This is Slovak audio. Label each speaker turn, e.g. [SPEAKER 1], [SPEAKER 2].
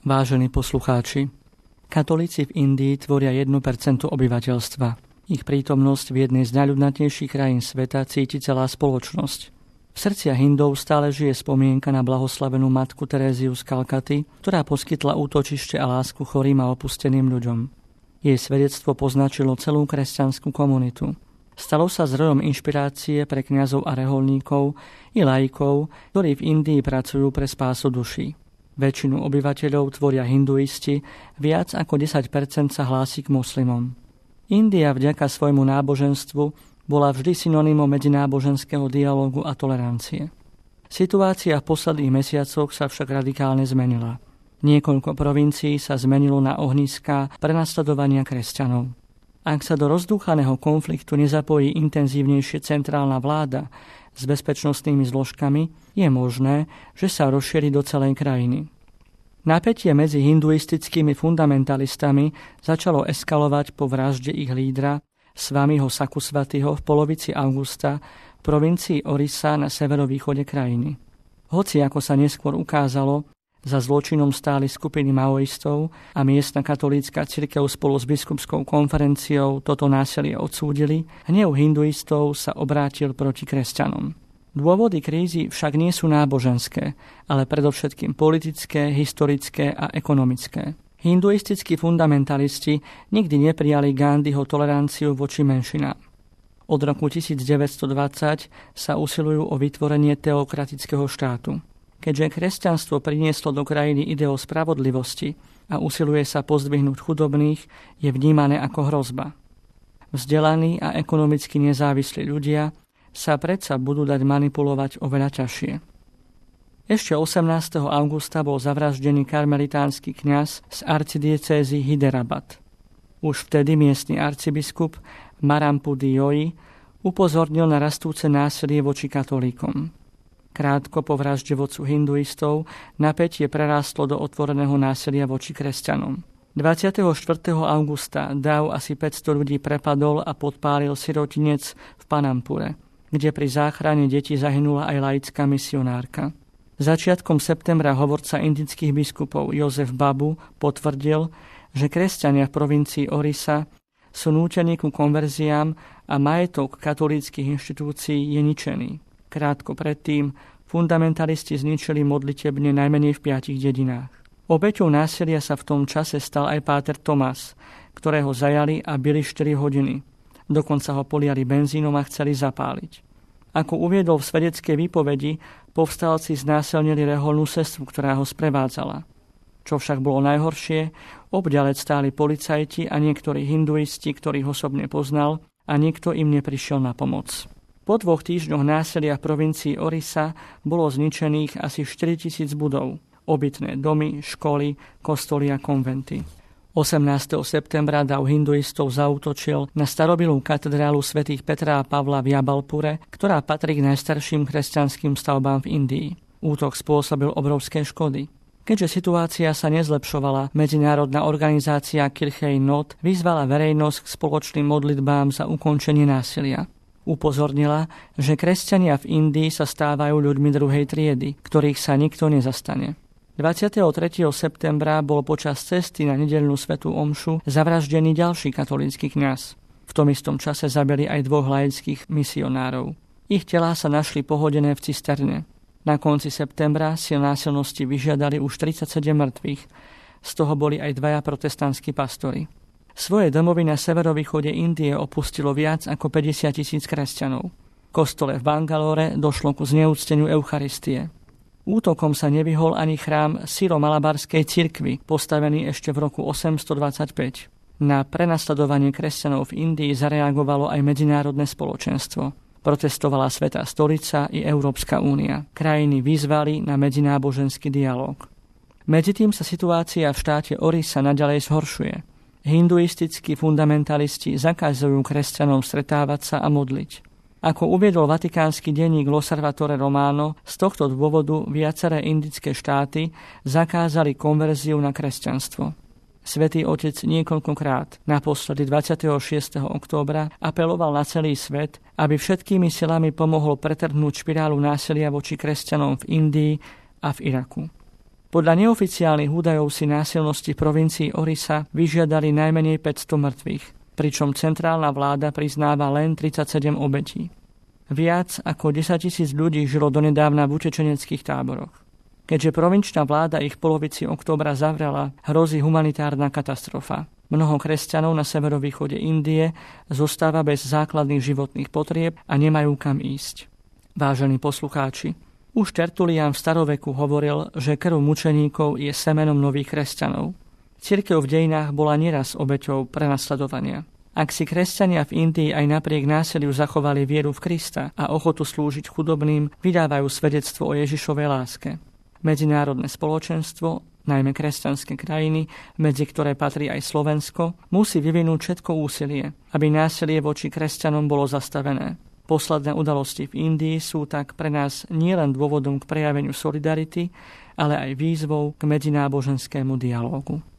[SPEAKER 1] Vážení poslucháči, katolíci v Indii tvoria 1% obyvateľstva. Ich prítomnosť v jednej z najľudnatejších krajín sveta cíti celá spoločnosť. V srdciach Hindov stále žije spomienka na blahoslavenú matku Teréziu z Kalkaty, ktorá poskytla útočište a lásku chorým a opusteným ľuďom. Jej svedectvo poznačilo celú kresťanskú komunitu. Stalo sa zdrojom inšpirácie pre kňazov a reholníkov i laikov, ktorí v Indii pracujú pre spásu duší. Väčšinu obyvateľov tvoria hinduisti, viac ako 10% sa hlási k moslimom. India vďaka svojmu náboženstvu bola vždy synonymom medzináboženského dialógu a tolerancie. Situácia v posledných mesiacoch sa však radikálne zmenila. Niekoľko provincií sa zmenilo na ohniská prenasledovania kresťanov. Ak sa do rozdúchaného konfliktu nezapojí intenzívnejšie centrálna vláda s bezpečnostnými zložkami, je možné, že sa rozšíri do celej krajiny. Napätie medzi hinduistickými fundamentalistami začalo eskalovať po vražde ich lídra Svamiho Sakusvatiho v polovici augusta v provincii Orissa na severovýchode krajiny. Hoci, ako sa neskôr ukázalo, za zločinom stáli skupiny maoistov a miestna katolícka cirkev spolu s biskupskou konferenciou toto násilie odsúdili, hnev hinduistov sa obrátil proti kresťanom. Dôvody krízy však nie sú náboženské, ale predovšetkým politické, historické a ekonomické. Hinduistickí fundamentalisti nikdy neprijali Gandhiho toleranciu voči menšinám. Od roku 1920 sa usilujú o vytvorenie teokratického štátu. Keďže kresťanstvo prinieslo do krajiny ideu spravodlivosti a usiluje sa pozdvihnúť chudobných, je vnímané ako hrozba. Vzdelaní a ekonomicky nezávislí ľudia sa predsa budú dať manipulovať oveľa ťažšie. Ešte 18. augusta bol zavraždený karmelitánsky kňaz z arcidiecézy Hyderabad. Už vtedy miestny arcibiskup Marampudi Joy upozornil na rastúce násilie voči katolíkom. Krátko po vražde vodcu hinduistov napätie prerástlo do otvoreného násilia voči kresťanom. 24. augusta dáv asi 500 ľudí prepadol a podpálil sirotinec v Panampure, kde pri záchrane detí zahynula aj laická misionárka. Začiatkom septembra hovorca indických biskupov Jozef Babu potvrdil, že kresťania v provincii Orissa sú nútení ku konverziám a majetok katolíckych inštitúcií je ničený. Krátko predtým fundamentalisti zničili modlitebne najmenej v 5 dedinách. Obeťou násilia sa v tom čase stal aj páter Tomás, ktorého zajali a bili 4 hodiny. Dokonca ho poliali benzínom a chceli zapáliť. Ako uviedol v svedeckej výpovedi, povstalci znásilnili reholnú sestru, ktorá ho sprevádzala. Čo však bolo najhoršie, obďalec stáli policajti a niektorí hinduisti, ktorých osobne poznal, a nikto im neprišiel na pomoc. Po 2 týždňoch násilia v provincii Orissa bolo zničených asi 4000 budov, obytné domy, školy, kostoly a konventy. 18. septembra dav hinduistov zaútočil na starobilú katedrálu svätých Petra a Pavla v Jabalpure, ktorá patrí k najstarším kresťanským stavbám v Indii. Útok spôsobil obrovské škody. Keďže situácia sa nezlepšovala, medzinárodná organizácia Kirchej Not vyzvala verejnosť k spoločným modlitbám za ukončenie násilia. Upozornila, že kresťania v Indii sa stávajú ľuďmi druhej triedy, ktorých sa nikto nezastane. 23. septembra bol počas cesty na nedeľnú svätú omšu zavraždený ďalší katolícky kňaz. V tom istom čase zabili aj 2 laických misionárov. Ich telá sa našli pohodené v cisterne. Na konci septembra si násilnosti vyžiadali už 37 mŕtvych, z toho boli aj 2 protestantskí pastori. Svoje domovy na severovýchode Indie opustilo viac ako 50 000 kresťanov. V kostole v Bangalore došlo ku zneúcteniu Eucharistie. Útokom sa nevyhol ani chrám Syro-Malabarskej cirkvi, postavený ešte v roku 825. Na prenasledovanie kresťanov v Indii zareagovalo aj medzinárodné spoločenstvo. Protestovala Svätá stolica i Európska únia. Krajiny vyzvali na medzináboženský dialóg. Medzitým sa situácia v štáte Orissa naďalej zhoršuje. Hinduistickí fundamentalisti zakazujú kresťanom stretávať sa a modliť. Ako uviedol vatikánsky denník L'Osservatore Romano, z tohto dôvodu viaceré indické štáty zakázali konverziu na kresťanstvo. Svätý Otec niekoľkokrát, naposledy 26. októbra, apeloval na celý svet, aby všetkými silami pomohol pretrhnúť špirálu násilia voči kresťanom v Indii a v Iraku. Podľa neoficiálnych údajov si násilnosti v provincii Orissa vyžiadali najmenej 500 mŕtvych, pričom centrálna vláda priznáva len 37 obetí. Viac ako 10 000 ľudí žilo donedávna v utečeneckých táboroch. Keďže provinčná vláda ich v polovici októbra zavrela, hrozí humanitárna katastrofa. Mnoho kresťanov na severovýchode Indie zostáva bez základných životných potrieb a nemajú kam ísť. Vážení poslucháči, už Tertulián v staroveku hovoril, že krv mučeníkov je semenom nových kresťanov. Cirkev v dejinách bola nieraz obeťou prenasledovania. Ak si kresťania v Indii aj napriek násiliu zachovali vieru v Krista a ochotu slúžiť chudobným, vydávajú svedectvo o Ježišovej láske. Medzinárodné spoločenstvo, najmä kresťanské krajiny, medzi ktoré patrí aj Slovensko, musí vyvinúť všetko úsilie, aby násilie voči kresťanom bolo zastavené. Posledné udalosti v Indii sú tak pre nás nielen dôvodom k prejaveniu solidarity, ale aj výzvou k medzináboženskému dialógu.